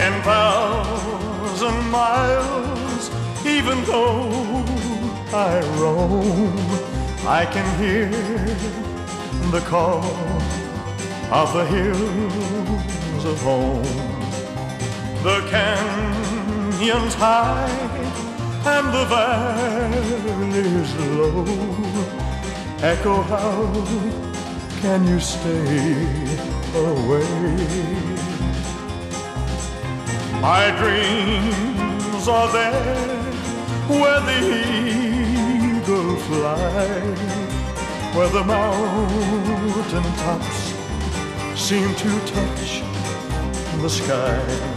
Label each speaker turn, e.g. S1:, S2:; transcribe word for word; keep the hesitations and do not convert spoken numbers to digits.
S1: ten thousand miles, even though I roam, I can hear the call of the hills of home. The canyons high and the valleys low echo, how can you stay away? My dreams are there where the eagle flies, where the mountain tops seem to touch the sky.